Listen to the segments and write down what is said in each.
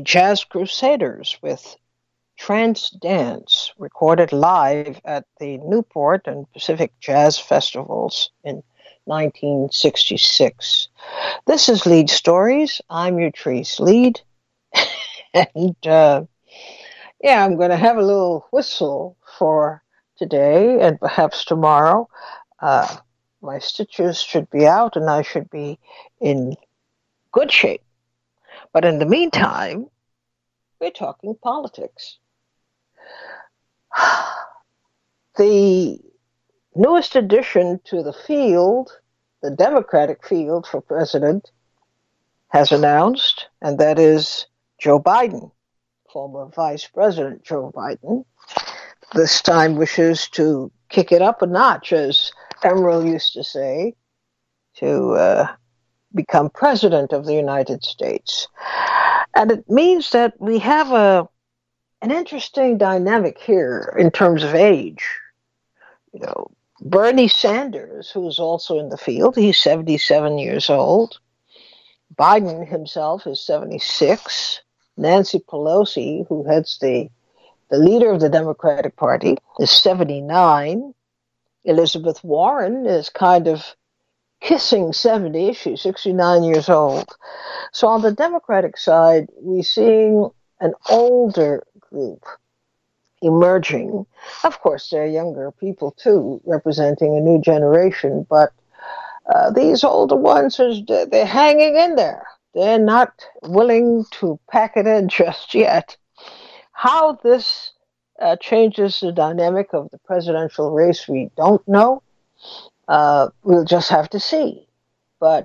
Jazz Crusaders with Trance Dance, recorded live at the Newport and Pacific Jazz Festivals in 1966. This is Lead Stories. I'm Utrice Lead. And I'm going to have a little whistle for today and perhaps tomorrow. My stitches should be out and I should be in good shape. But in the meantime, we're talking politics. The newest addition to the field, the Democratic field for president, has announced, and that is Joe Biden, former Vice President Joe Biden. This time wishes to kick it up a notch, as Emeril used to say, to become president of the United States. And it means that we have an interesting dynamic here in terms of age. You know, Bernie Sanders, who's also in the field, he's 77 years old. Biden himself is 76. Nancy Pelosi, who heads the leader of the Democratic Party, is 79. Elizabeth Warren is kind of kissing 70. She's 69 years old. So on the Democratic side, we're seeing an older group emerging. Of course, there are younger people, too, representing a new generation, but these older ones, they're hanging in there. They're not willing to pack it in just yet. How this changes the dynamic of the presidential race, we don't know. We'll just have to see. But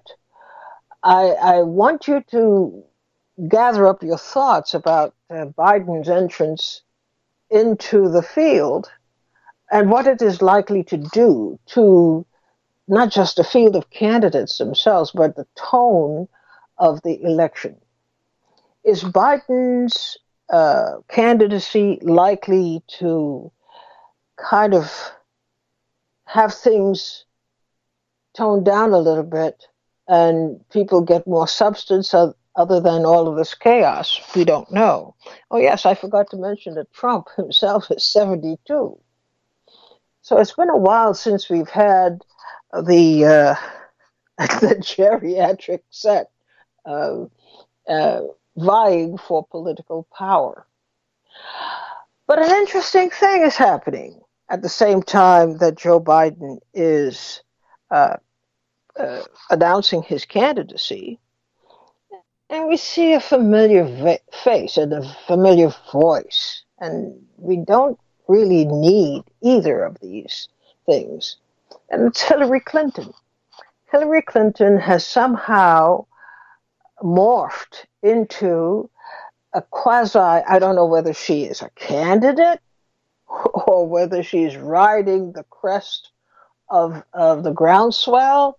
I want you to gather up your thoughts about Biden's entrance into the field and what it is likely to do to not just the field of candidates themselves, but the tone of the election. Is Biden's candidacy likely to kind of have things toned down a little bit and people get more substance other than all of this chaos? We don't know. Oh, yes, I forgot to mention that Trump himself is 72. So it's been a while since we've had the geriatric set vying for political power. But an interesting thing is happening at the same time that Joe Biden is announcing his candidacy. And we see a familiar face and a familiar voice. And we don't really need either of these things. And it's Hillary Clinton. Hillary Clinton has somehow morphed into a quasi, I don't know whether she is a candidate or whether she's riding the crest of the groundswell.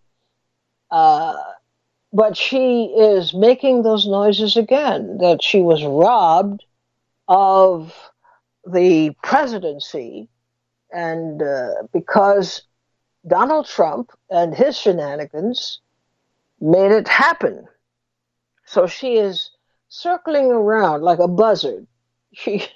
But she is making those noises again, that she was robbed of the presidency, and because Donald Trump and his shenanigans made it happen. So she is circling around like a buzzard. She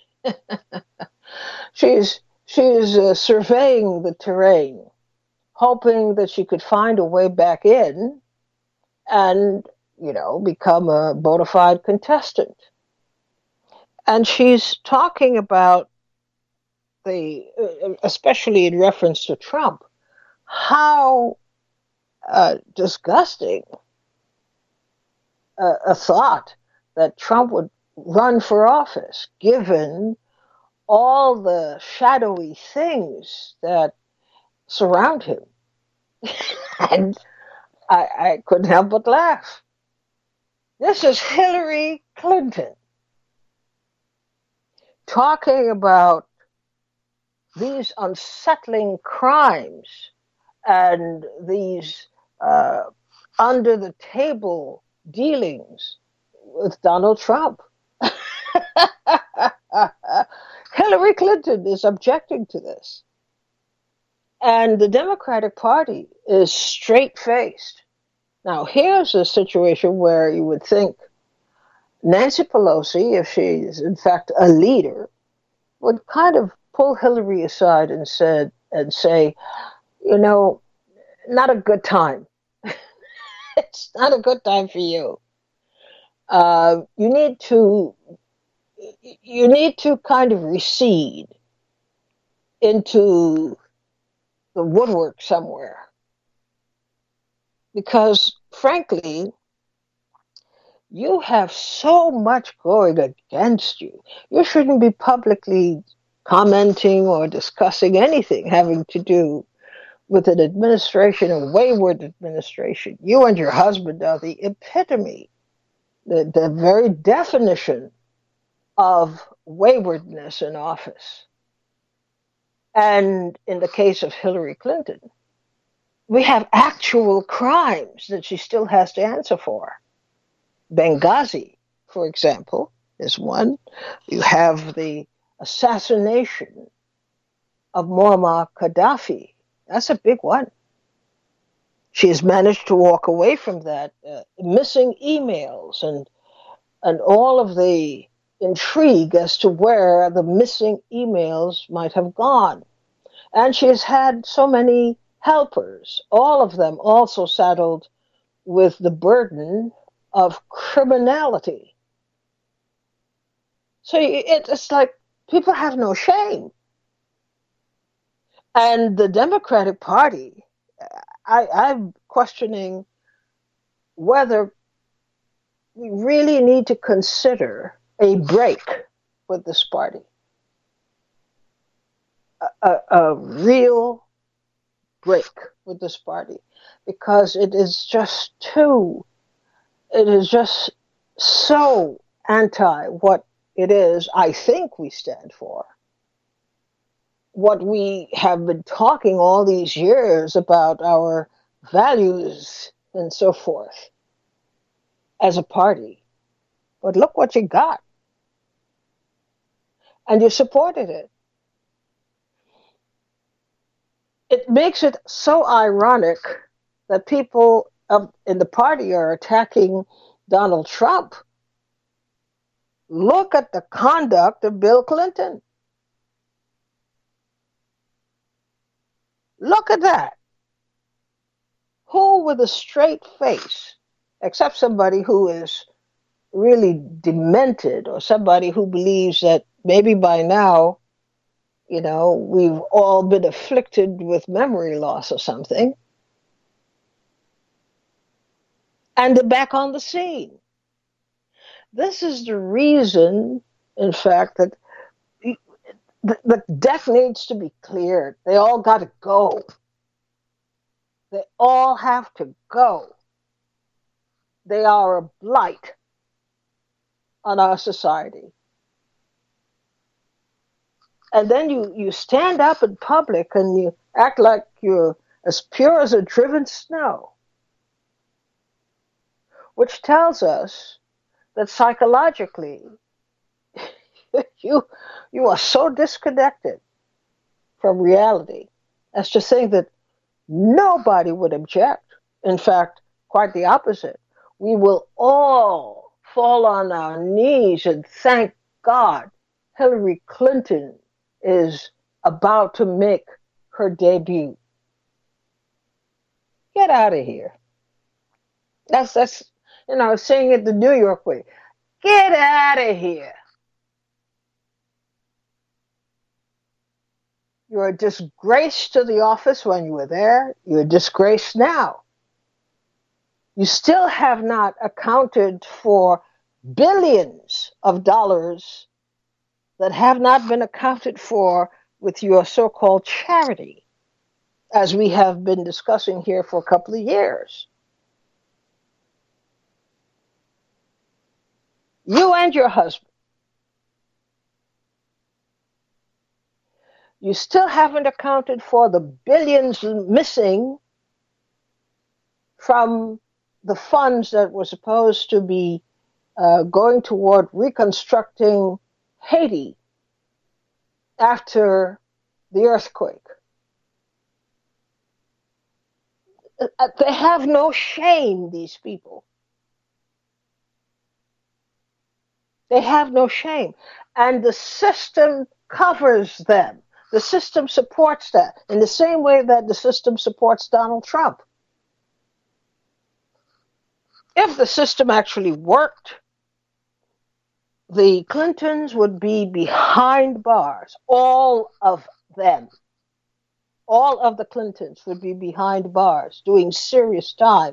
is surveying the terrain, hoping that she could find a way back in and, become a bona fide contestant. And she's talking about especially in reference to Trump, how disgusting a thought that Trump would run for office, given all the shadowy things that surround him. And I couldn't help but laugh. This is Hillary Clinton talking about these unsettling crimes and these under-the-table dealings with Donald Trump. Hillary Clinton is objecting to this. And the Democratic Party is straight-faced. Now, here's a situation where you would think Nancy Pelosi, if she is in fact a leader, would kind of pull Hillary aside and say, you know, not a good time. It's not a good time for you. Uh, you need to you need to kind of recede into the woodwork somewhere because, frankly, you have so much going against you. You shouldn't be publicly commenting or discussing anything having to do with an administration, a wayward administration. You and your husband are the epitome, the very definition of waywardness in office. And in the case of Hillary Clinton, we have actual crimes that she still has to answer for. Benghazi, for example, is one. You have the assassination of Muammar Gaddafi. That's a big one. She has managed to walk away from that. Missing emails and all of the intrigue as to where the missing emails might have gone. And she has had so many helpers, all of them also saddled with the burden of criminality. So it's like people have no shame. And the Democratic Party, I'm questioning whether we really need to consider a break with this party, a real break with this party, because it is just so anti what it is I think we stand for. What we have been talking all these years about our values and so forth as a party. But look what you got. And you supported it. It makes it so ironic that people in the party are attacking Donald Trump. Look at the conduct of Bill Clinton. Look at that. Who with a straight face, except somebody who is really demented or somebody who believes that maybe by now, we've all been afflicted with memory loss or something, and they're back on the scene. This is the reason, in fact, that the deck needs to be cleared. They all got to go. They all have to go. They are a blight on our society. And then you stand up in public and you act like you're as pure as a driven snow, which tells us that psychologically you are so disconnected from reality as to think that nobody would object. In fact, quite the opposite. We will all fall on our knees and thank God Hillary Clinton is about to make her debut. Get out of here. That's saying it the New York way. Get out of here. You're a disgrace to the office when you were there. You're a disgrace now. You still have not accounted for billions of dollars that have not been accounted for with your so-called charity, as we have been discussing here for a couple of years. You and your husband. You still haven't accounted for the billions missing from the funds that were supposed to be going toward reconstructing Haiti after the earthquake. They have no shame, these people. They have no shame. And the system covers them. The system supports that in the same way that the system supports Donald Trump. If the system actually worked, the Clintons would be behind bars. All of them. All of the Clintons would be behind bars doing serious time.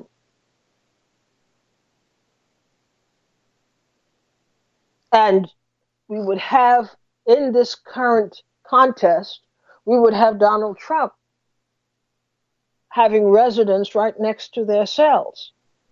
And we would have, in this current contest, we would have Donald Trump having residence right next to their cells.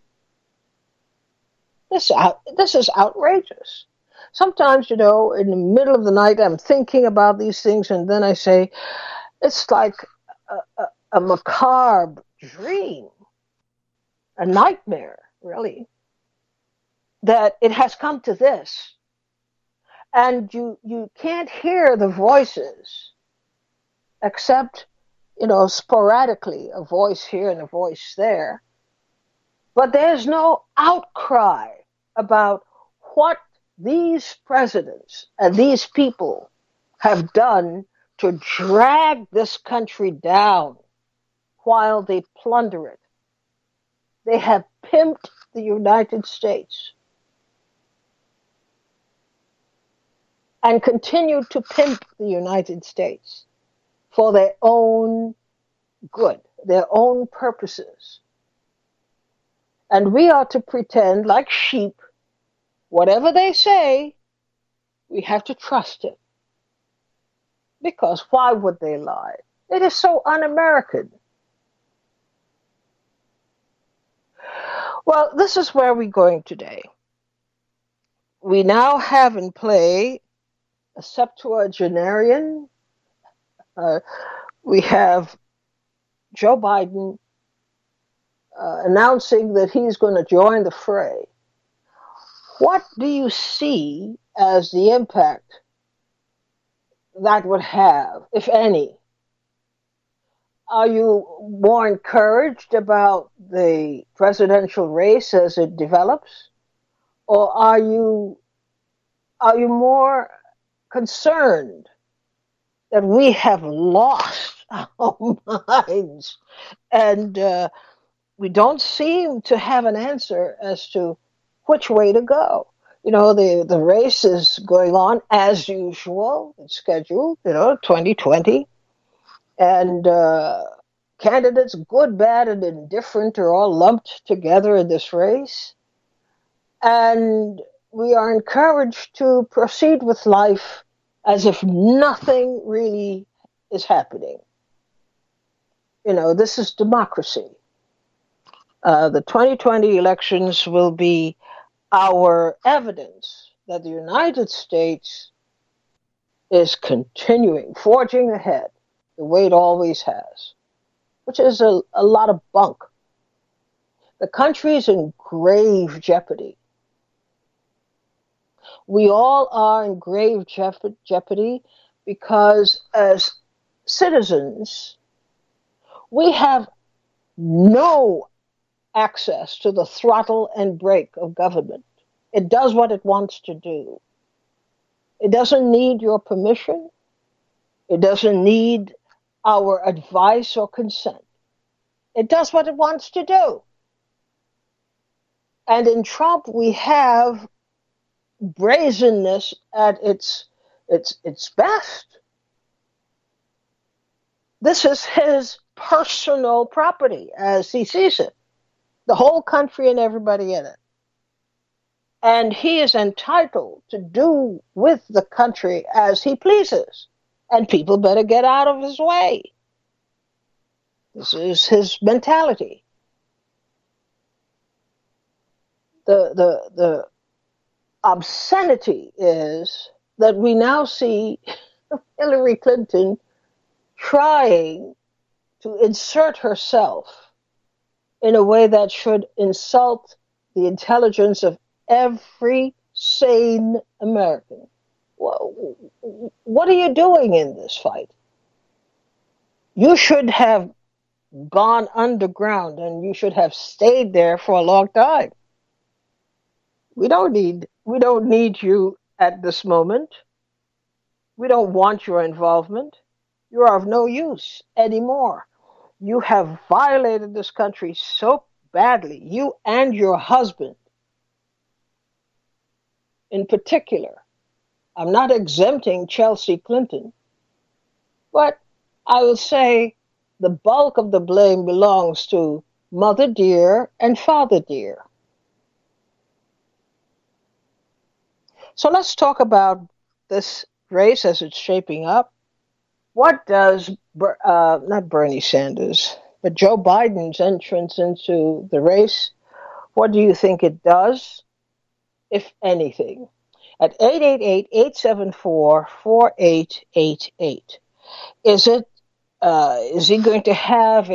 This is outrageous. Sometimes, in the middle of the night, I'm thinking about these things, and then I say, it's like a macabre dream, a nightmare, really, that it has come to this. And you can't hear the voices except, sporadically, a voice here and a voice there. But there's no outcry about what these presidents and these people have done to drag this country down while they plunder it. They have pimped the United States and continue to pimp the United States for their own good, their own purposes. And we are to pretend like sheep, whatever they say, we have to trust it. Because why would they lie? It is so un-American. Well, this is where we're going today. We now have in play a septuagenarian. We have Joe Biden announcing that he's going to join the fray. What do you see as the impact that would have, if any? Are you more encouraged about the presidential race as it develops? Or are you more concerned that we have lost our minds and we don't seem to have an answer as to which way to go? The race is going on as usual. It's scheduled, 2020. And candidates, good, bad, and indifferent, are all lumped together in this race. And we are encouraged to proceed with life as if nothing really is happening. This is democracy. The 2020 elections will be our evidence that the United States is continuing, forging ahead the way it always has, which is a lot of bunk. The country is in grave jeopardy. We all are in grave jeopardy because as citizens, we have no access to the throttle and brake of government. It does what it wants to do. It doesn't need your permission. It doesn't need our advice or consent. It does what it wants to do. And in Trump, we have brazenness at its best. This is his personal property, as he sees it. The whole country and everybody in it. And he is entitled to do with the country as he pleases. And people better get out of his way. This is his mentality. The obscenity is that we now see Hillary Clinton trying to insert herself in a way that should insult the intelligence of every sane American. What are you doing in this fight? You should have gone underground and you should have stayed there for a long time. We don't need We don't need you at this moment. We don't want your involvement. You are of no use anymore. You have violated this country so badly, you and your husband in particular. I'm not exempting Chelsea Clinton, but I will say the bulk of the blame belongs to Mother Dear and Father Dear. So let's talk about this race as it's shaping up. What does, not Bernie Sanders, but Joe Biden's entrance into the race, what do you think it does, if anything? At 888-874-4888. Is he going to have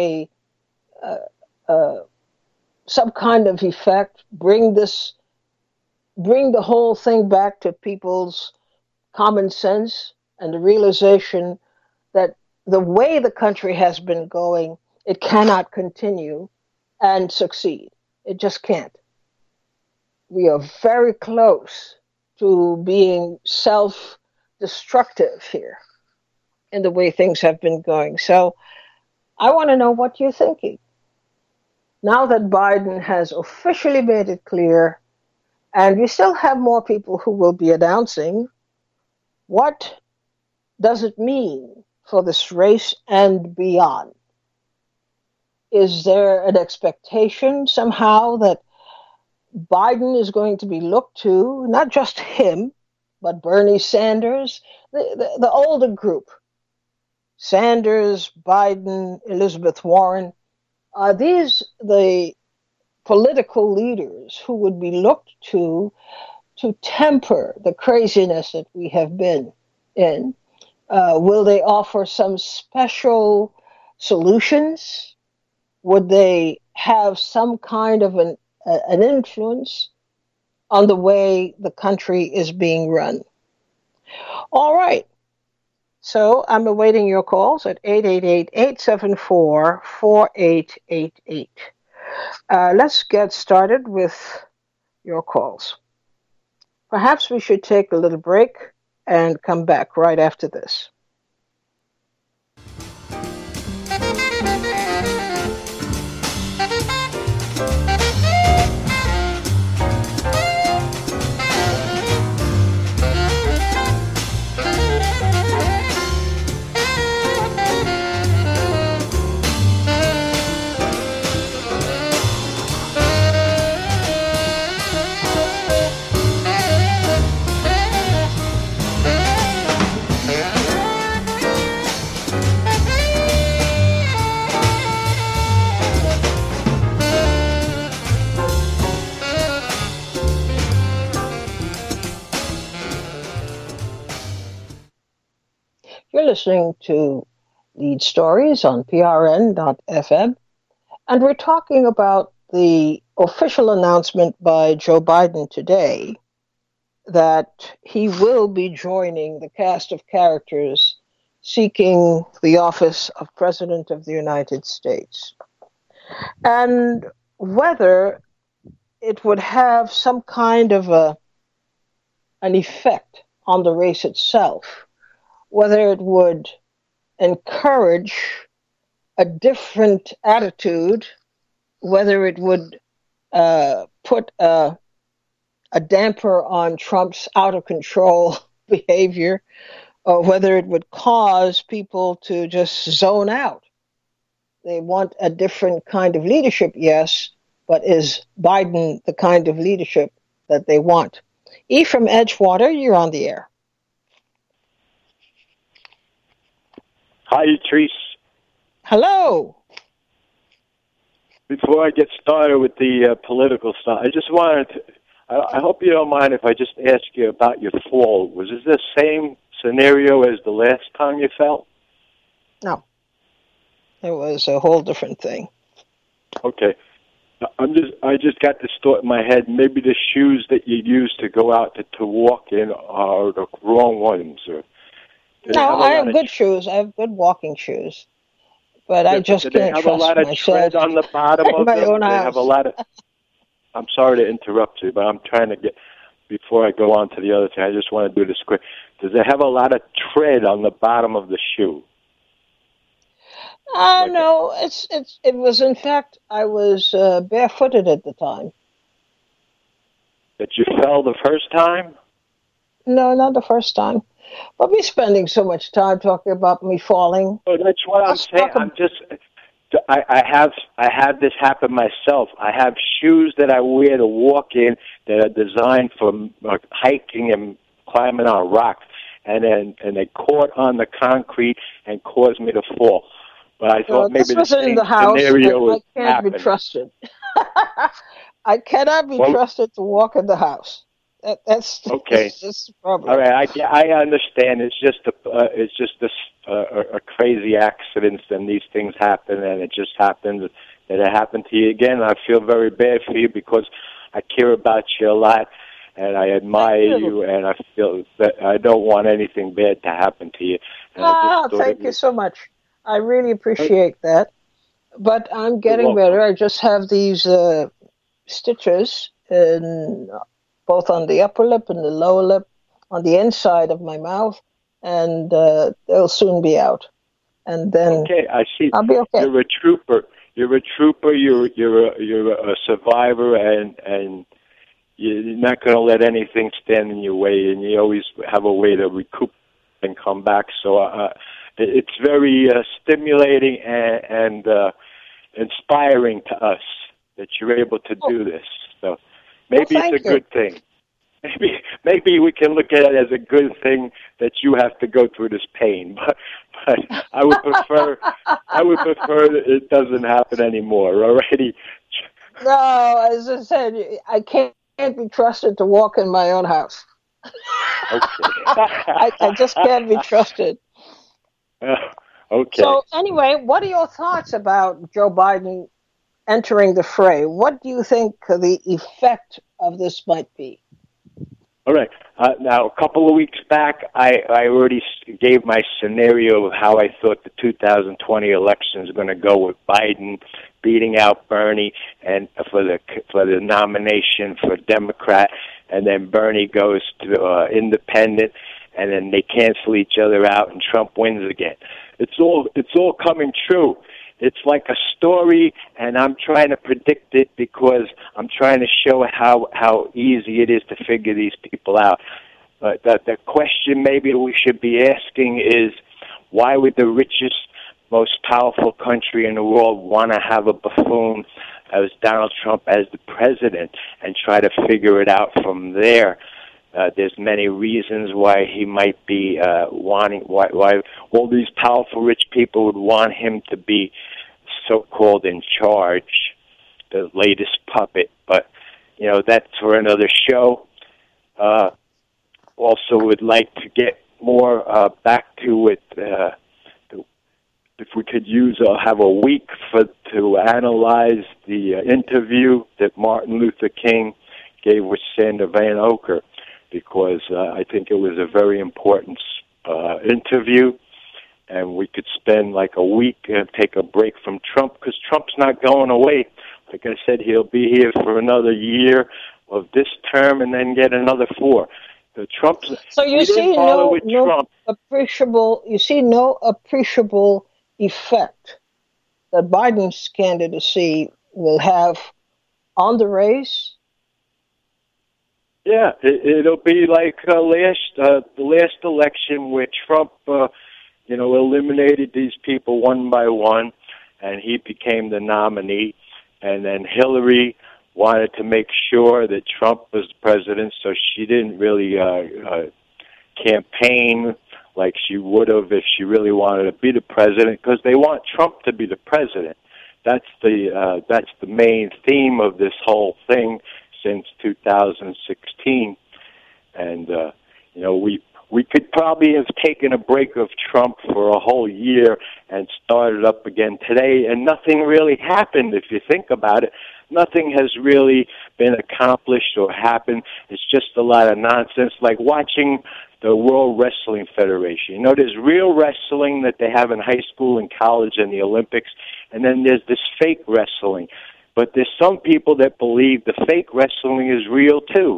some kind of effect, bring the whole thing back to people's common sense and the realization that the way the country has been going, it cannot continue and succeed. It just can't. We are very close to being self-destructive here in the way things have been going. So I want to know what you're thinking. Now that Biden has officially made it clear, and we still have more people who will be announcing, what does it mean for this race and beyond? Is there an expectation somehow that Biden is going to be looked to, not just him, but Bernie Sanders, the older group, Sanders, Biden, Elizabeth Warren, are these the political leaders who would be looked to temper the craziness that we have been in? Will they offer some special solutions? Would they have some kind of an influence on the way the country is being run? All right. So I'm awaiting your calls at 888-874-4888. Let's get started with your calls. Perhaps we should take a little break and come back right after this. You're listening to Lead Stories on PRN.FM, and we're talking about the official announcement by Joe Biden today that he will be joining the cast of characters seeking the office of President of the United States. And whether it would have some kind of an effect on the race itself, whether it would encourage a different attitude, whether it would put a damper on Trump's out-of-control behavior, or whether it would cause people to just zone out. They want a different kind of leadership, yes, but is Biden the kind of leadership that they want? E. from Edgewater, you're on the air. Hi, Therese. Hello. Before I get started with the political stuff, I just wanted to, I hope you don't mind if I just ask you about your fall. Was it the same scenario as the last time you fell? No. It was a whole different thing. Okay. I just got this thought in my head. Maybe the shoes that you use to go out to walk in are the wrong ones. No, I have good shoes. I have good walking shoes. But I just can't trust myself. They have a lot of tread on the bottom of them. They have a lot of... I'm sorry to interrupt you, but I'm trying to get... before I go on to the other thing, I just want to do this quick. Does it have a lot of tread on the bottom of the shoe? No, it was, in fact, I was barefooted at the time. That you fell the first time? No, not the first time. But we're spending so much time talking about me falling. Oh, that's what I'm saying. I have this happen myself. I have shoes that I wear to walk in that are designed for hiking and climbing on rocks, and they caught on the concrete and caused me to fall. But I thought maybe the same scenario was happening. I can't be trusted. I cannot be trusted to walk in the house. That's okay. That's just the problem. All right, I understand. It's just a crazy accident, and these things happen, and it just happened that it happened to you again. I feel very bad for you because I care about you a lot, and I admire you, and I feel that I don't want anything bad to happen to you. Thank you so much. I really appreciate that. But I'm getting better. I just have these stitches both on the upper lip and the lower lip, on the inside of my mouth, and they'll soon be out. And then I see. I'll be okay. You're a trooper. You're a trooper. You're a survivor, and you're not going to let anything stand in your way. And you always have a way to recoup and come back. So it's very stimulating and inspiring to us that you're able to do this. So maybe it's a good thing. Maybe we can look at it as a good thing that you have to go through this pain. But I would prefer that it doesn't happen anymore. Already. No, as I said, I can't be trusted to walk in my own house. Okay. I just can't be trusted. Okay. So anyway, what are your thoughts about Joe Biden entering the fray? What do you think the effect of this might be? All right. Now, a couple of weeks back, I already gave my scenario of how I thought the 2020 election is going to go, with Biden beating out Bernie and for the nomination for Democrat, and then Bernie goes to independent, and then they cancel each other out, and Trump wins again. It's all coming true. It's like a story, and I'm trying to predict it because I'm trying to show how easy it is to figure these people out. But the question maybe we should be asking is, why would the richest, most powerful country in the world want to have a buffoon as Donald Trump as the president and try to figure it out from there? There's many reasons why he might be why all these powerful rich people would want him to be so-called in charge, the latest puppet. But, that's for another show. Also would like to get more back to it. If we could have a week to analyze the interview that Martin Luther King gave with Sandra Van Oker, because I think it was a very important interview, and we could spend like a week and take a break from Trump, because Trump's not going away. Like I said, he'll be here for another year of this term and then get another 4. So you see no appreciable effect that Biden's candidacy will have on the race? Yeah, it'll be like the last election where Trump, eliminated these people one by one, and he became the nominee. And then Hillary wanted to make sure that Trump was president, so she didn't really campaign like she would have if she really wanted to be the president, because they want Trump to be the president. That's the main theme of this whole thing since 2016, and we could probably have taken a break of Trump for a whole year and started up again today, and nothing really happened. If you think about it, nothing has really been accomplished or happened. It's just a lot of nonsense, like watching the World Wrestling Federation. There's real wrestling that they have in high school and college and the Olympics, and then there's this fake wrestling. But there's some people that believe the fake wrestling is real too.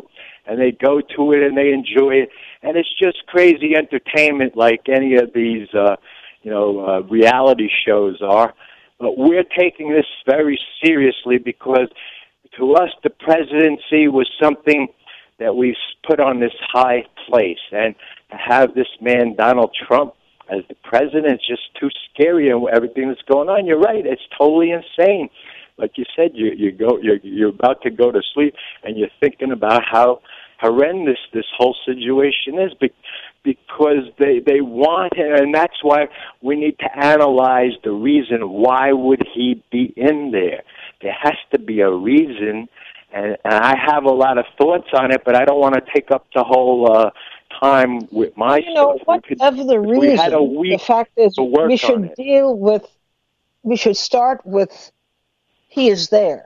and they go to it and they enjoy it, and it's just crazy entertainment like any of these, reality shows are. But we're taking this very seriously because to us, the presidency was something that we put on this high place. And to have this man, Donald Trump, as the president, it's just too scary and everything that's going on. You're right. It's totally insane. Like you said, you're about to go to sleep and you're thinking about how horrendous this whole situation is because they want him, and that's why we need to analyze the reason. Why would he be in there? There has to be a reason, and I have a lot of thoughts on it, but I don't want to take up the whole time with my stuff. Whatever the reason, the fact is we should start with he is there.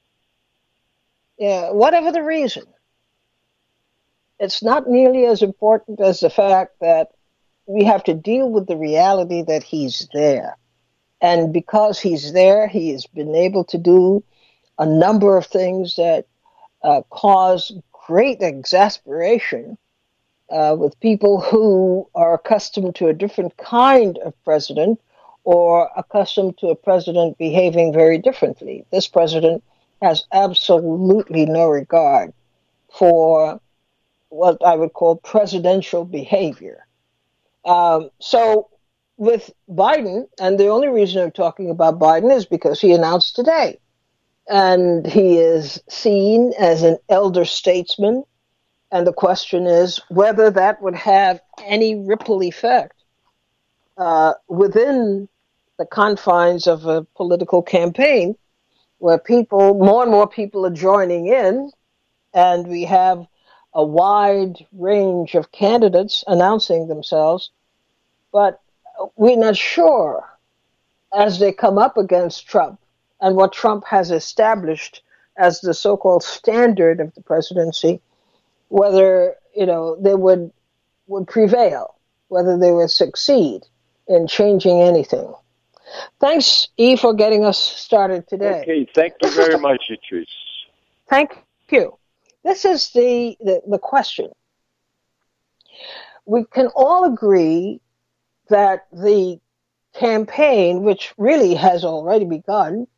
Yeah, whatever the reason. It's not nearly as important as the fact that we have to deal with the reality that he's there. And because he's there, he has been able to do a number of things that cause great exasperation with people who are accustomed to a different kind of president or accustomed to a president behaving very differently. This president has absolutely no regard for what I would call presidential behavior. So with Biden, and the only reason I'm talking about Biden is because he announced today, and he is seen as an elder statesman, and the question is whether that would have any ripple effect within the confines of a political campaign where more and more people are joining in, and we have a wide range of candidates announcing themselves, but we're not sure as they come up against Trump and what Trump has established as the so-called standard of the presidency, whether they would prevail, whether they would succeed in changing anything. Thanks, E, for getting us started today. Okay, thank you very much, Idris. Thank you. This is the question. We can all agree that the campaign, which really has already begun,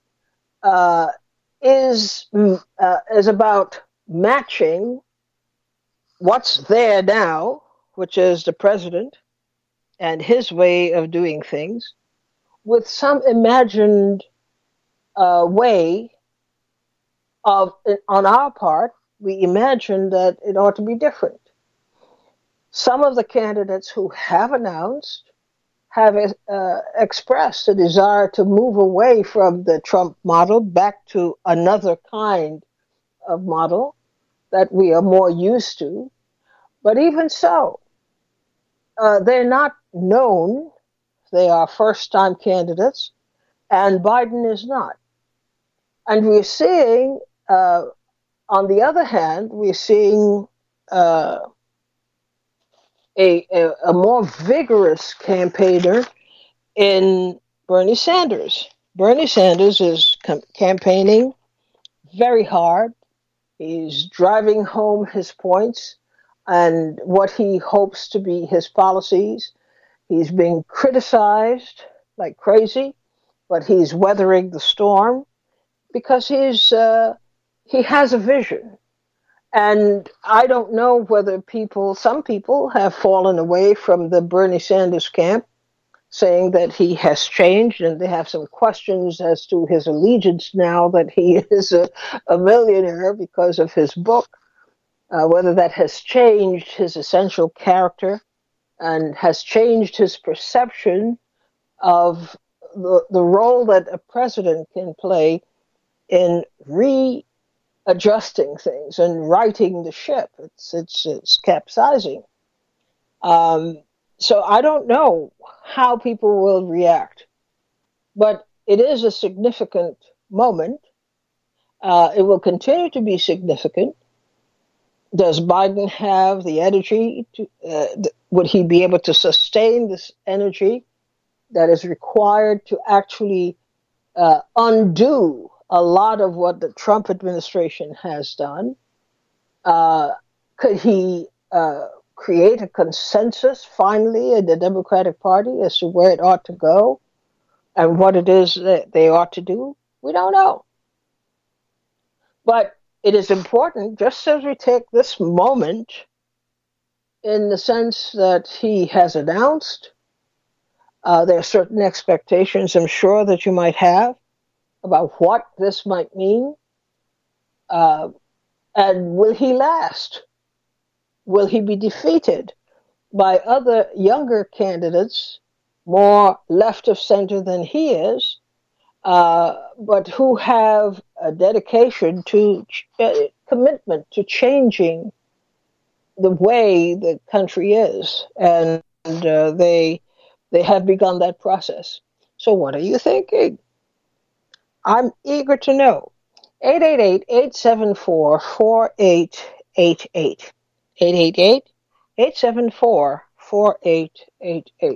is about matching what's there now, which is the president and his way of doing things, with some imagined way of, on our part, we imagine that it ought to be different. Some of the candidates who have announced have expressed a desire to move away from the Trump model back to another kind of model that we are more used to. But even so, they're not known. They are first-time candidates, and Biden is not. And we're seeing, on the other hand, we're seeing a more vigorous campaigner in Bernie Sanders. Bernie Sanders is campaigning very hard. He's driving home his points and what he hopes to be his policies. He's being criticized like crazy, but he's weathering the storm because he has a vision. And I don't know whether some people have fallen away from the Bernie Sanders camp, saying that he has changed, and they have some questions as to his allegiance now that he is a millionaire because of his book, whether that has changed his essential character and has changed his perception of the role that a president can play in readjusting things and righting the ship. It's capsizing. So I don't know how people will react, but it is a significant moment. It will continue to be significant. Does Biden have the energy would he be able to sustain this energy that is required to actually undo a lot of what the Trump administration has done? Could he create a consensus finally in the Democratic Party as to where it ought to go and what it is that they ought to do? We don't know. But it is important, just as we take this moment in the sense that he has announced, there are certain expectations, I'm sure, that you might have about what this might mean. And will he last? Will he be defeated by other younger candidates, more left of center than he is, but who have a dedication to commitment to changing the way the country is, and they have begun that process. So, what are you thinking? I'm eager to know. 888-874-4888. 888-874-4888.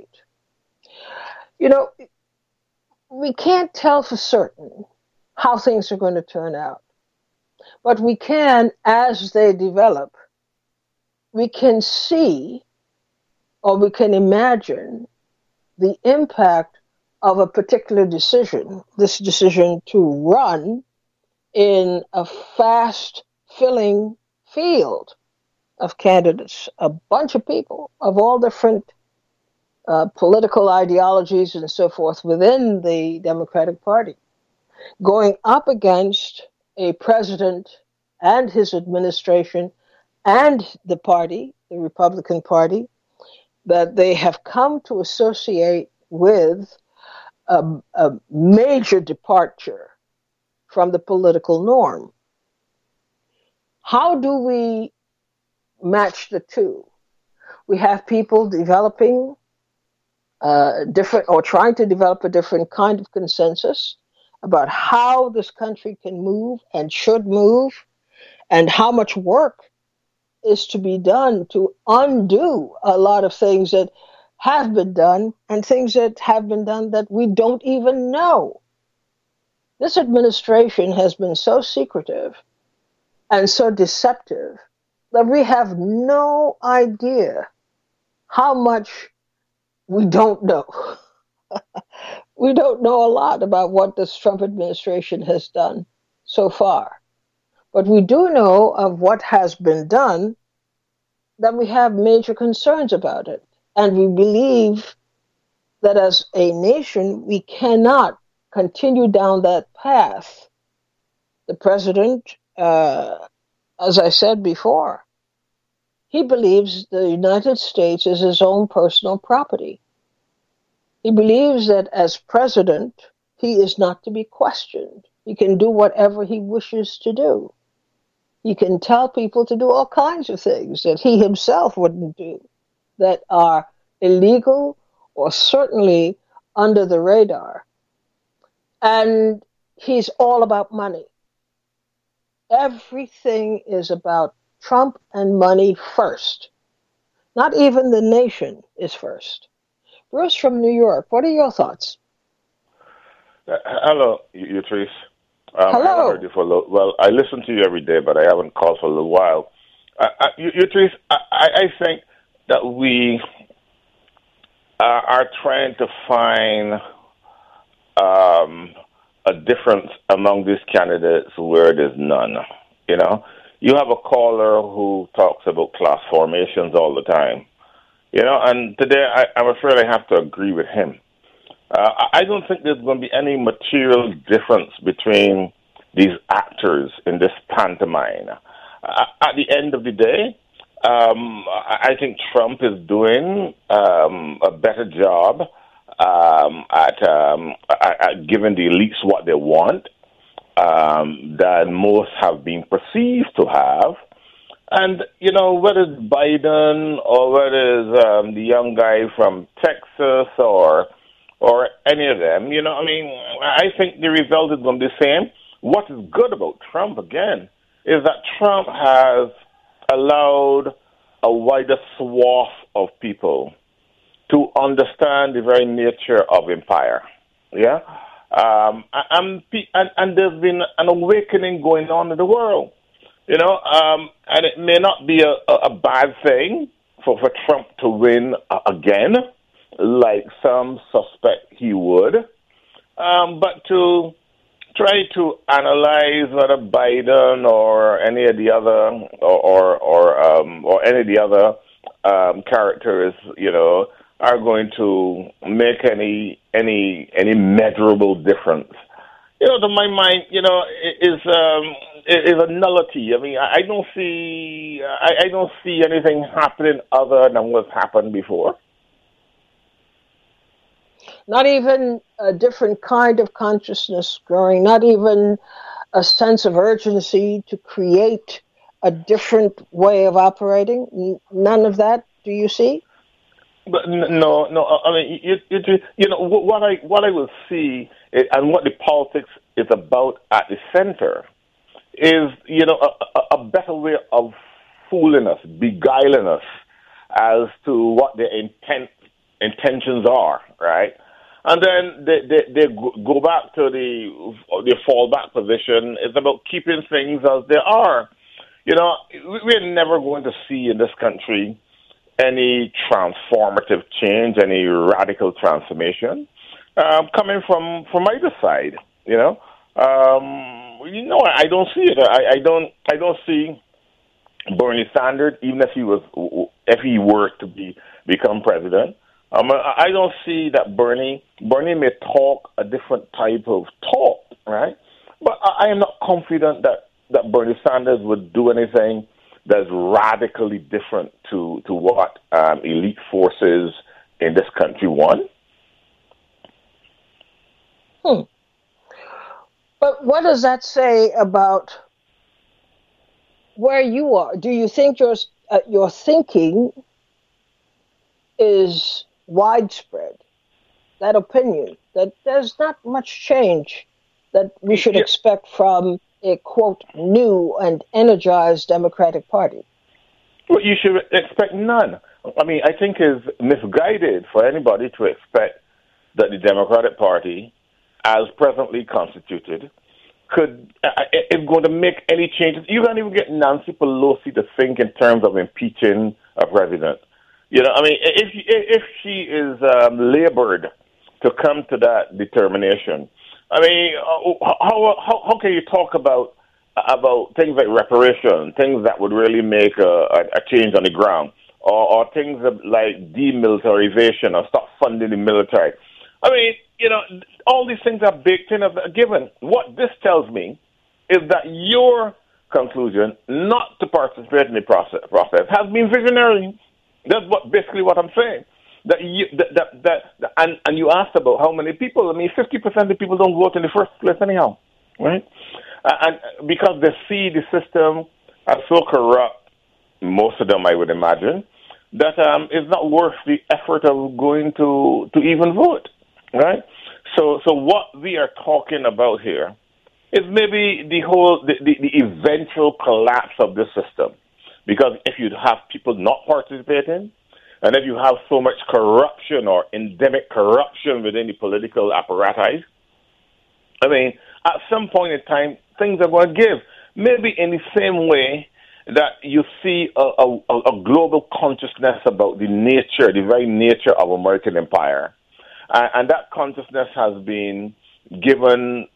You know, we can't tell for certain how things are going to turn out, but we can, as they develop, we can see or we can imagine the impact of a particular decision, this decision to run in a fast-filling field of candidates, a bunch of people of all different political ideologies and so forth within the Democratic Party, going up against a president and his administration and the party, the Republican Party, that they have come to associate with a major departure from the political norm. How do we match the two? We have people developing different, or trying to develop a different kind of consensus about how this country can move and should move, and how much work is to be done to undo a lot of things that have been done and things that have been done that we don't even know. This administration has been so secretive and so deceptive that we have no idea how much we don't know. We don't know a lot about what this Trump administration has done so far. But we do know of what has been done, that we have major concerns about it. And we believe that as a nation, we cannot continue down that path. The president, as I said before, he believes the United States is his own personal property. He believes that as president, he is not to be questioned. He can do whatever he wishes to do. He can tell people to do all kinds of things that he himself wouldn't do, that are illegal or certainly under the radar. And he's all about money. Everything is about Trump and money first. Not even the nation is first. Bruce from New York, what are your thoughts? Hello, Utrice. Hello. I haven't heard you for a little. Well, I listen to you every day, but I haven't called for a little while. Utrice, I think that we are trying to find a difference among these candidates where there's none. You know, you have a caller who talks about class formations all the time. You know, and today I'm afraid I have to agree with him. I don't think there's going to be any material difference between these actors in this pantomime. At the end of the day, I think Trump is doing a better job at giving the elites what they want than most have been perceived to have. And, you know, whether it's Biden or whether it's the young guy from Texas or any of them, you know, I mean, I think the result is going to be the same. What is good about Trump, again, is that Trump has allowed a wider swath of people to understand the very nature of empire. Yeah? And there's been an awakening going on in the world. You know, and it may not be a bad thing for Trump to win again, like some suspect he would. But to try to analyze whether Biden or any of the other or any of the other characters, are going to make any measurable difference, to my mind, is a nullity. I mean, I don't see anything happening other than what's happened before. Not even a different kind of consciousness growing, not even a sense of urgency to create a different way of operating. None of that, do you see? But no. I mean, what I will see, and what the politics is about at the center, is a better way of fooling us, beguiling us as to what their intentions are, right? And then they go back to the fallback position. It's about keeping things as they are. We're never going to see in this country any transformative change, any radical transformation coming from either side. I don't see it. I don't see Bernie Sanders, even if he were to become president. I don't see that Bernie may talk a different type of talk, right? But I am not confident that Bernie Sanders would do anything that's radically different to what elite forces in this country want. But what does that say about where you are? Do you think your thinking is widespread? That opinion, that there's not much change that we should expect from a, quote, new and energized Democratic Party? Well, you should expect none. I mean, I think it's misguided for anybody to expect that the Democratic Party, as presently constituted, is going to make any changes. You can't even get Nancy Pelosi to think in terms of impeaching a president. I mean, if she is labored to come to that determination, I mean, how can you talk about things like reparation, things that would really make a change on the ground, or things like demilitarization or stop funding the military? I mean, all these things are baked in as a given. What this tells me is that your conclusion not to participate in the process has been visionary. That's basically what I'm saying. And you asked about how many people. I mean, 50% of the people don't vote in the first place anyhow, right? And because they see the system as so corrupt, most of them, I would imagine, that it's not worth the effort of going to even vote, right? So what we are talking about here is maybe the eventual collapse of the system. Because if you have people not participating, and if you have so much corruption or endemic corruption within the political apparatus, I mean, at some point in time, things are going to give. Maybe in the same way that you see a global consciousness about the very nature of American empire. And that consciousness has been given,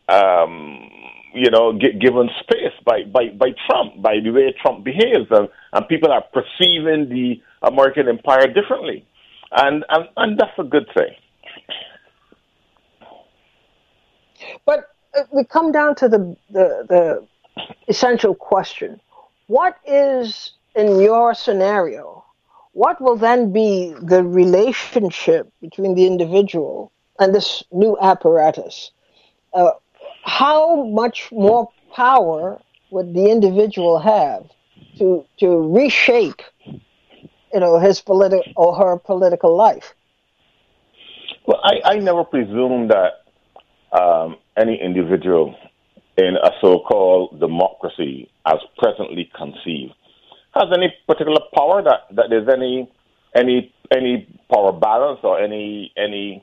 given space by Trump, by the way Trump behaves, and people are perceiving the American empire differently, and that's a good thing. But we come down to the essential question: what is, in your scenario, what will then be the relationship between the individual and this new apparatus? How much more power would the individual have to reshape, his political or her political life? Well, I never presume that any individual in a so-called democracy, as presently conceived, has any particular power, that there's any power balance or any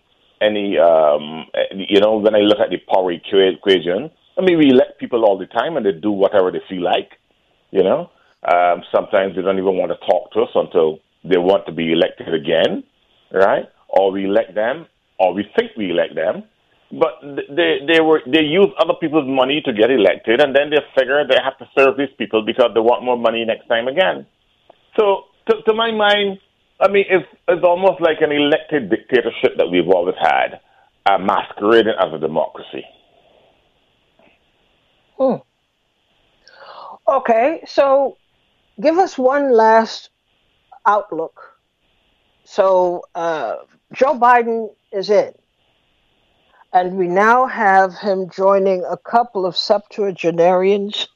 when I look at the power equation, I mean, we elect people all the time and they do whatever they feel like, Sometimes they don't even want to talk to us until they want to be elected again, right? Or we elect them, or we think we elect them. But they use other people's money to get elected, and then they figure they have to serve these people because they want more money next time again. So, to my mind, I mean, it's almost like an elected dictatorship that we've always had, masquerading as a democracy. Okay, so give us one last outlook. So Joe Biden is in, and we now have him joining a couple of septuagenarians,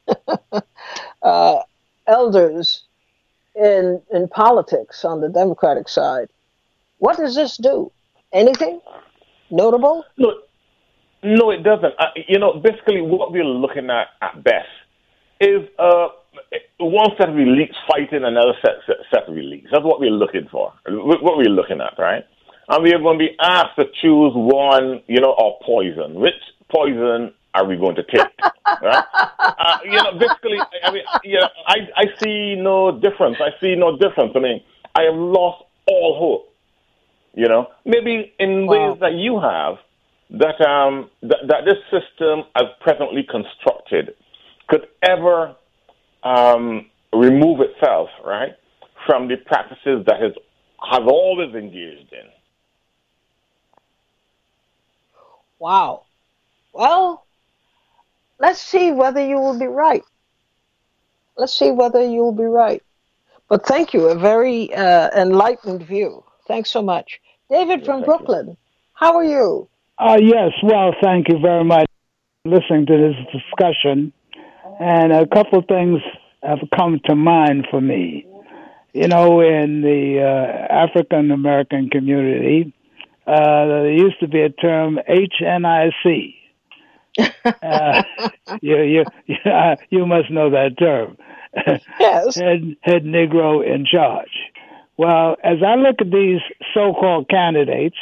elders in politics on the Democratic side. What does this do? Anything notable? No, it doesn't. Basically what we're looking at best is one set of elites fighting another set of elites. That's what we're looking for, what we're looking at, right? And we are going to be asked to choose one, or poison. Which poison are we going to take, right? Basically, I mean, I see no difference. I mean, I have lost all hope, maybe in ways that you have, that this system as presently constructed could ever remove itself, right, from the practices that has always engaged in. Wow. Well, let's see whether you will be right. Let's see whether you will be right. But thank you, a very enlightened view. Thanks so much. David from Brooklyn, how are you? Yes, well, thank you very much for listening to this discussion. And a couple of things have come to mind for me. In the African American community, there used to be a term HNIC. You must know that term. Yes. Head Negro in charge. Well, as I look at these so-called candidates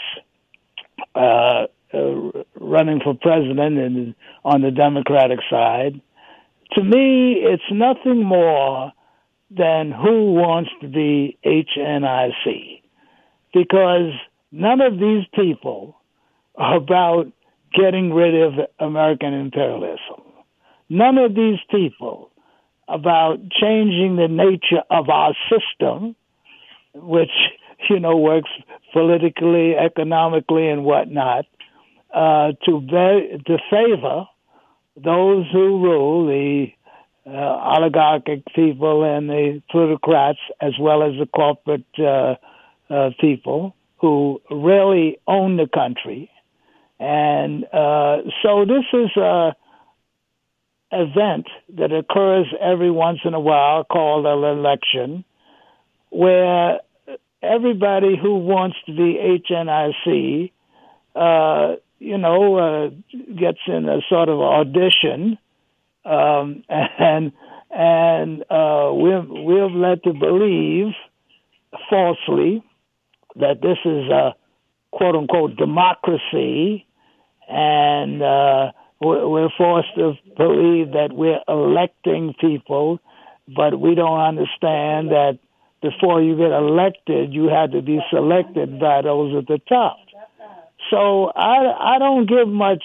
running for president and on the Democratic side, to me, it's nothing more than who wants to be HNIC, because none of these people are about getting rid of American imperialism. None of these people about changing the nature of our system, which, works politically, economically, and whatnot, to favor those who rule, the oligarchic people and the plutocrats, as well as the corporate people who really own the country. And so this is an event that occurs every once in a while called an election, where everybody who wants to be HNIC, gets in a sort of audition, and we're led to believe falsely that this is a quote unquote democracy, and we're forced to believe that we're electing people, but we don't understand that before you get elected, you have to be selected by those at the top. So I don't give much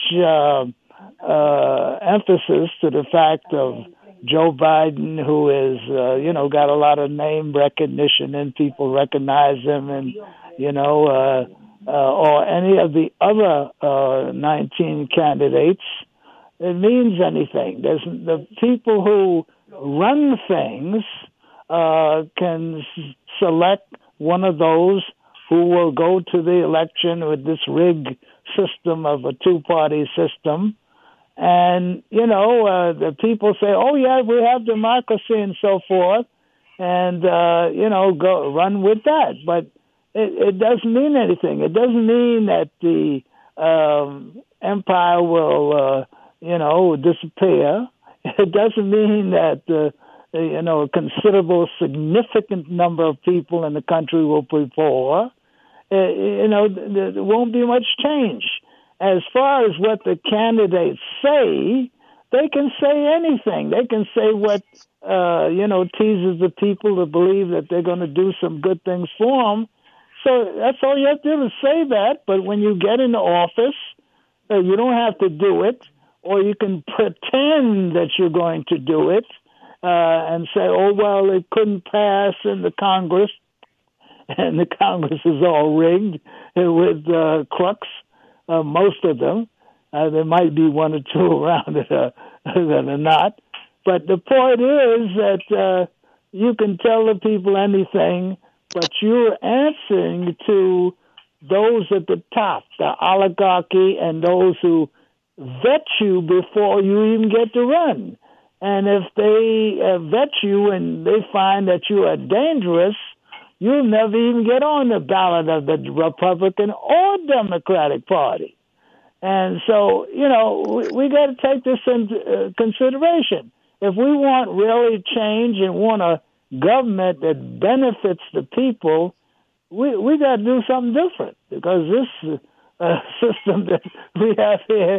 emphasis to the fact of Joe Biden, who is, got a lot of name recognition and people recognize him, and, or any of the other 19 candidates. It means anything. There's the people who run things can select one of those who will go to the election with this rigged system of a two-party system. And, the people say, oh, yeah, we have democracy and so forth, and, go run with that. But it doesn't mean anything. It doesn't mean that the empire will, disappear. It doesn't mean that, a considerable, significant number of people in the country will be poor. There won't be much change. As far as what the candidates say, they can say anything. They can say what, teases the people to believe that they're going to do some good things for them. So that's all you have to do is say that. But when you get into office, you don't have to do it, or you can pretend that you're going to do it and say, oh, well, it couldn't pass in the Congress, and the Congress is all rigged with crooks, most of them. There might be one or two around that are not. But the point is that you can tell the people anything, but you're answering to those at the top, the oligarchy, and those who vet you before you even get to run. And if they vet you and they find that you are dangerous, you'll never even get on the ballot of the Republican or Democratic Party. And so, we got to take this into consideration. If we want really change and want a government that benefits the people, we got to do something different, because this system that we have here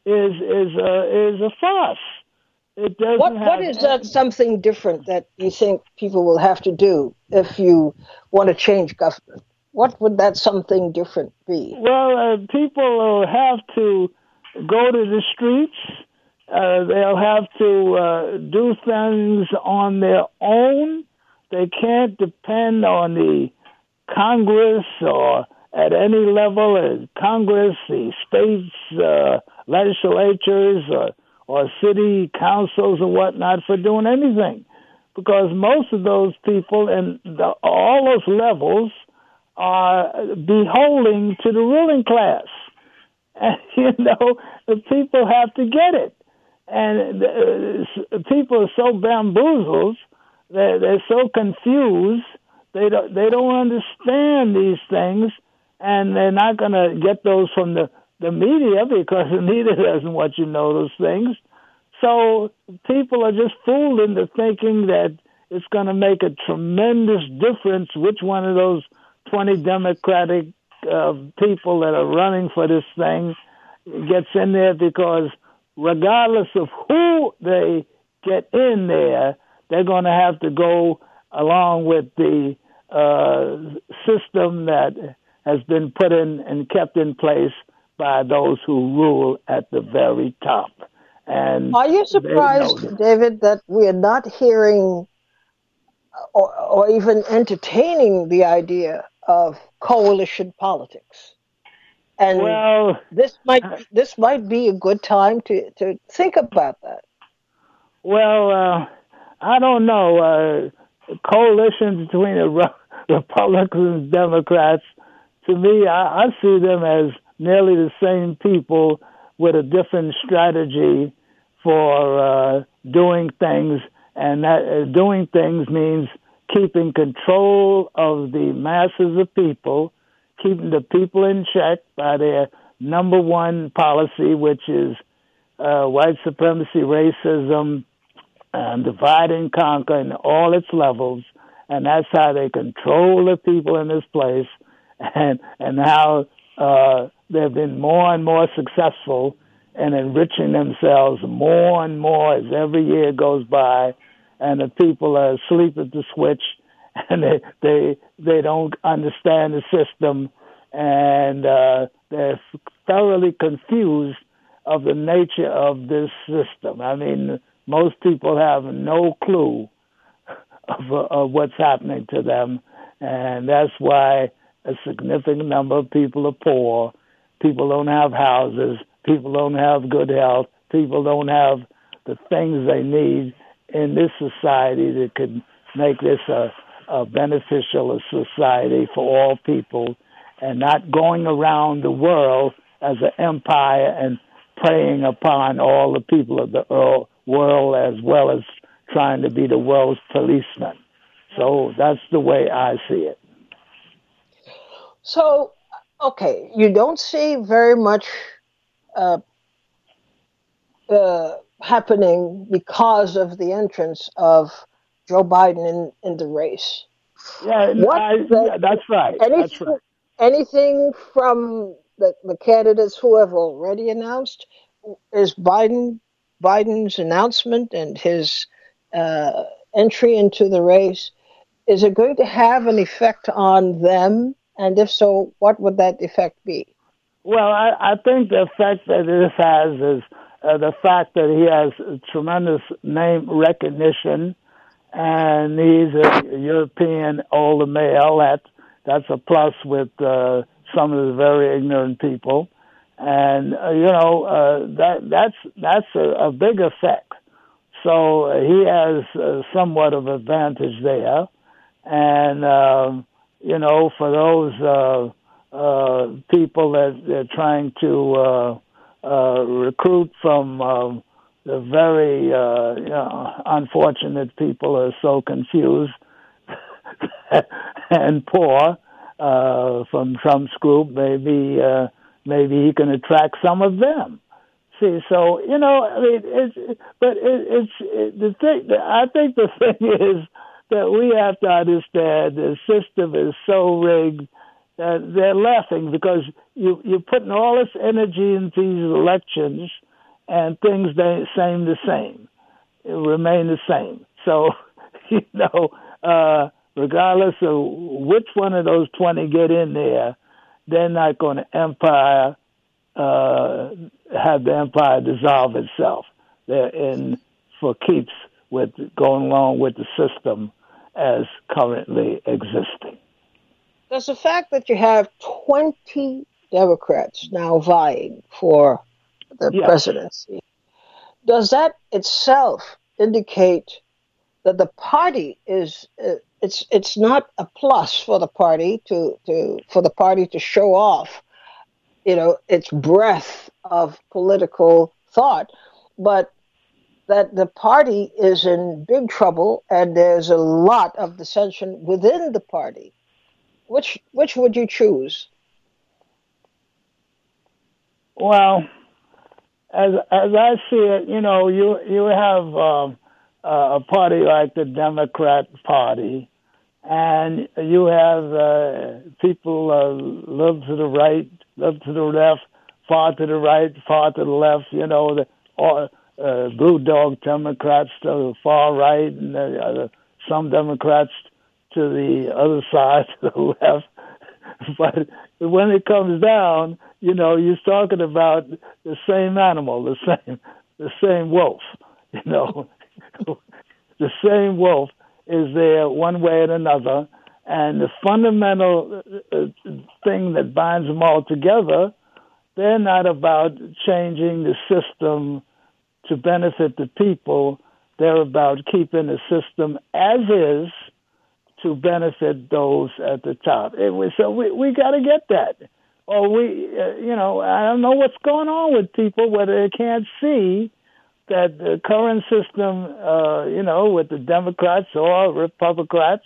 is a farce. It doesn't what is that something different that you think people will have to do if you want to change government? What would that something different be? Well, people will have to go to the streets. They'll have to do things on their own. They can't depend on the Congress or at any level, Congress, the states, legislatures, or city councils or whatnot for doing anything. Because most of those people in all those levels are beholden to the ruling class. And, the people have to get it. And people are so bamboozled, they're so confused, they don't understand these things, and they're not going to get those from the media, because the media doesn't want you to know those things. So people are just fooled into thinking that it's going to make a tremendous difference which one of those 20 Democratic people that are running for this thing gets in there, because regardless of who they get in there, they're going to have to go along with the system that has been put in and kept in place by those who rule at the very top. And are you surprised, David, that we are not hearing or even entertaining the idea of coalition politics? And this might be a good time to think about that. Well, I don't know. Coalitions between the Republicans and Democrats, to me, I see them as nearly the same people with a different strategy for doing things. And that doing things means keeping control of the masses of people, keeping the people in check by their number one policy, which is white supremacy, racism, and divide and conquer in all its levels. And that's how they control the people in this place, and how they've been more and more successful in enriching themselves more and more as every year goes by, and the people are asleep at the switch, and they don't understand the system, and they're thoroughly confused of the nature of this system. I mean, most people have no clue of what's happening to them, and that's why a significant number of people are poor. People don't have houses. People don't have good health. People don't have the things they need in this society that could make this a beneficial society for all people, and not going around the world as an empire and preying upon all the people of the world, as well as trying to be the world's policeman. So that's the way I see it. So, okay, you don't see very much happening because of the entrance of Joe Biden in the race. Yeah, that's right. Anything from the candidates who have already announced? Is Biden Biden's announcement and his entry into the race, is it going to have an effect on them? And if so, what would that effect be? Well, I think the effect that this has is the fact that he has tremendous name recognition, and he's a European older male. That's a plus with some of the very ignorant people, and that's a big effect. So he has somewhat of advantage there, and for those people that they're trying to recruit from the very unfortunate people are so confused and poor from Trump's group. Maybe he can attract some of them. See, so the thing. I think the thing is that we have to understand the system is so rigged. They're laughing because you're putting all this energy into these elections, and things they remain the same. So, regardless of which one of those 20 get in there, they're not going to have the empire dissolve itself. They're in for keeps with going along with the system as currently existing. Does the fact that you have 20 Democrats now vying for the presidency, does that itself indicate that the party is it's not a plus for the party to show off, its breadth of political thought, but that the party is in big trouble and there's a lot of dissension within the party? Which would you choose? Well, as I see it, you have a party like the Democrat Party, and you have people live to the right, live to the left, far to the right, far to the left. The blue dog Democrats to the far right, and some Democrats to the other side, to the left. But when it comes down, you're talking about the same animal, the same wolf. The same wolf is there one way or another, and the fundamental thing that binds them all together, they're not about changing the system to benefit the people. They're about keeping the system as is to benefit those at the top. So we got to get that. Or I don't know what's going on with people, whether they can't see that the current system, with the Democrats or Republicans,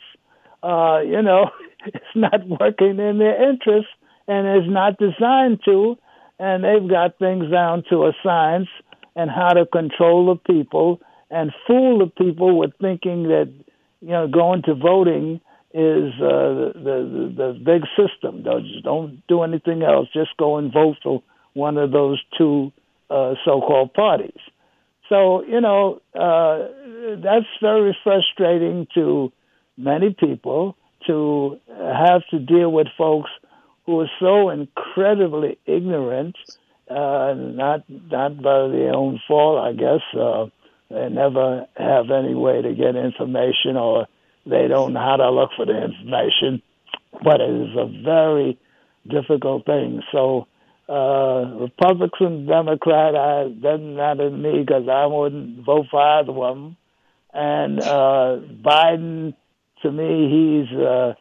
it's not working in their interest and is not designed to, and they've got things down to a science and how to control the people and fool the people with thinking that going to voting is the big system. Don't do anything else. Just go and vote for one of those two so-called parties. So, that's very frustrating to many people to have to deal with folks who are so incredibly ignorant, not by their own fault, I guess. They never have any way to get information, or they don't know how to look for the information. But it is a very difficult thing. So, Republican, Democrat, doesn't matter to me because I wouldn't vote for either of them. And Biden, to me, he's,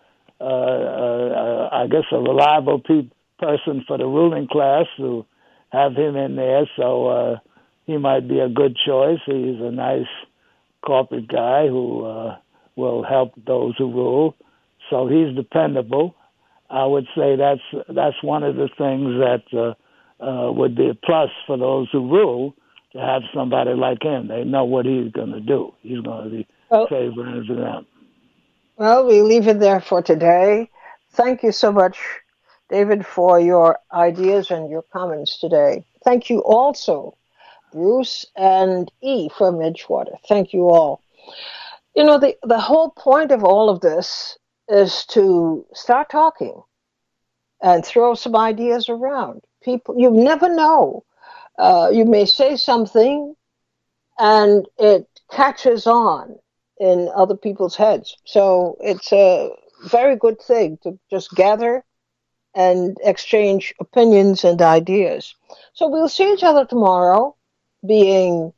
I guess, a reliable person for the ruling class to have him in there. So he might be a good choice. He's a nice corporate guy who will help those who rule. So he's dependable. I would say that's one of the things that would be a plus for those who rule, to have somebody like him. They know what he's going to do. He's going to be favoring them. Well, we leave it there for today. Thank you so much, David, for your ideas and your comments today. Thank you also, Bruce, and E from Edgewater. Thank you all. You know, the whole point of all of this is to start talking and throw some ideas around. People, you never know. You may say something and it catches on in other people's heads. So it's a very good thing to just gather and exchange opinions and ideas. So we'll see each other tomorrow, being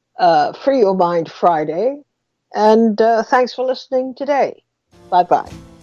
Free Your Mind Friday. And thanks for listening today. Bye-bye.